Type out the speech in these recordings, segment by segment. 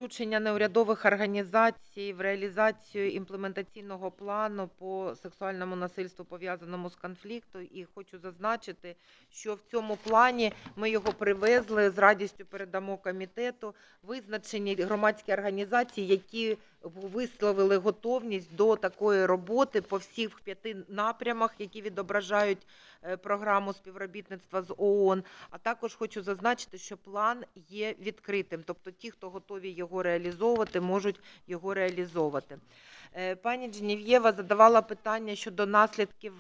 залучення неурядових організацій в реалізацію імплементаційного плану по сексуальному насильству, пов'язаному з конфліктом. І хочу зазначити, що в цьому плані ми його привезли, з радістю передамо комітету, визначені громадські організації, які висловили готовність до такої роботи по всіх 5 напрямах, які відображають програму співробітництва з ООН. А також хочу зазначити, що план є відкритим, тобто ті, хто готові його реалізовувати, можуть його реалізовувати. Пані Дженев'єва задавала питання щодо наслідків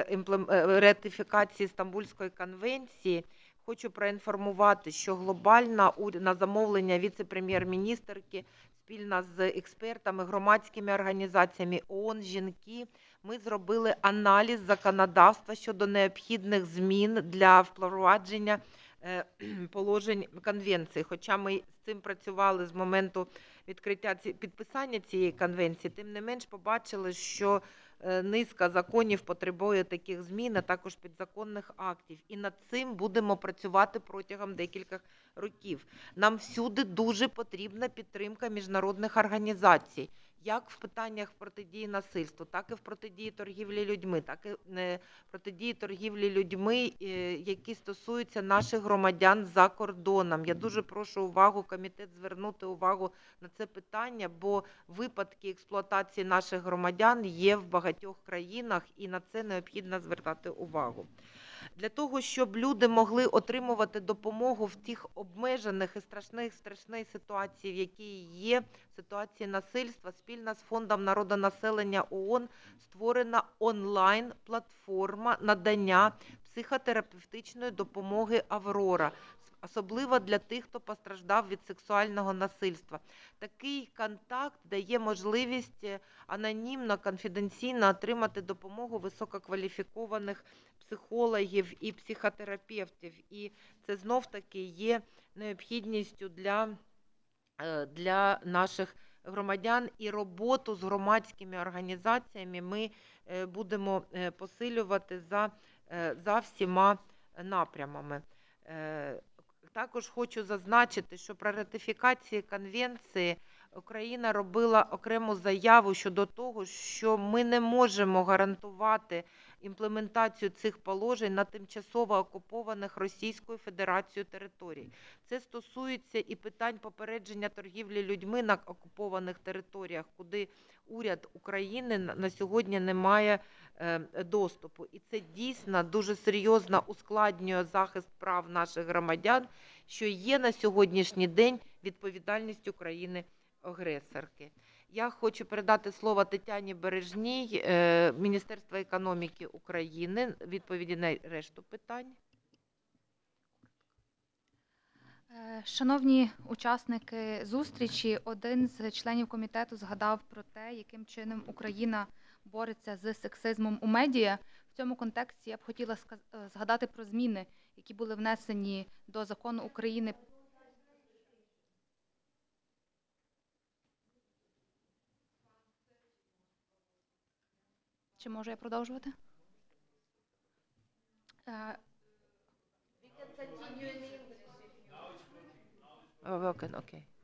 ратифікації Стамбульської конвенції. Хочу проінформувати, що глобально на замовлення віце-прем'єр-міністерки спільно з експертами, громадськими організаціями ООН, жінки, ми зробили аналіз законодавства щодо необхідних змін для впровадження положень конвенції. Хоча ми з цим працювали з моменту підписання цієї конвенції, тим не менш побачили, що низка законів потребує таких змін, а також підзаконних актів. І над цим будемо працювати протягом декількох років. Нам всюди дуже потрібна підтримка міжнародних організацій, як в питаннях протидії насильству, так і в протидії торгівлі людьми, так і протидії торгівлі людьми, які стосуються наших громадян за кордоном. Я дуже прошу комітет звернути увагу на це питання, бо випадки експлуатації наших громадян є в багатьох країнах, і на це необхідно звертати увагу. Для того, щоб люди могли отримувати допомогу в тих обмежених і страшних ситуацій, в які є, ситуації насильства, спільно з Фондом народонаселення ООН створена онлайн-платформа надання психотерапевтичної допомоги «Аврора», особливо для тих, хто постраждав від сексуального насильства. Такий контакт дає можливість анонімно, конфіденційно отримати допомогу висококваліфікованих психологів і психотерапевтів. І це знов-таки є необхідністю для наших громадян. І роботу з громадськими організаціями ми будемо посилювати за всіма напрямами. Також хочу зазначити, що про ратифікацію конвенції Україна робила окрему заяву щодо того, що ми не можемо гарантувати імплементацію цих положень на тимчасово окупованих Російською Федерацією територій. Це стосується і питань попередження торгівлі людьми на окупованих територіях, куди уряд України на сьогодні не має доступу. І це дійсно дуже серйозно ускладнює захист прав наших громадян, що є на сьогоднішній день відповідальністю країни-агресорки. Я хочу передати слово Тетяні Бережній, Міністерство економіки України, відповіді на решту питань. Шановні учасники зустрічі, один з членів комітету згадав про те, яким чином Україна бореться з сексизмом у медіа. В цьому контексті я б хотіла згадати про зміни, які були внесені до закону України. Чи можу я продовжувати? Okay.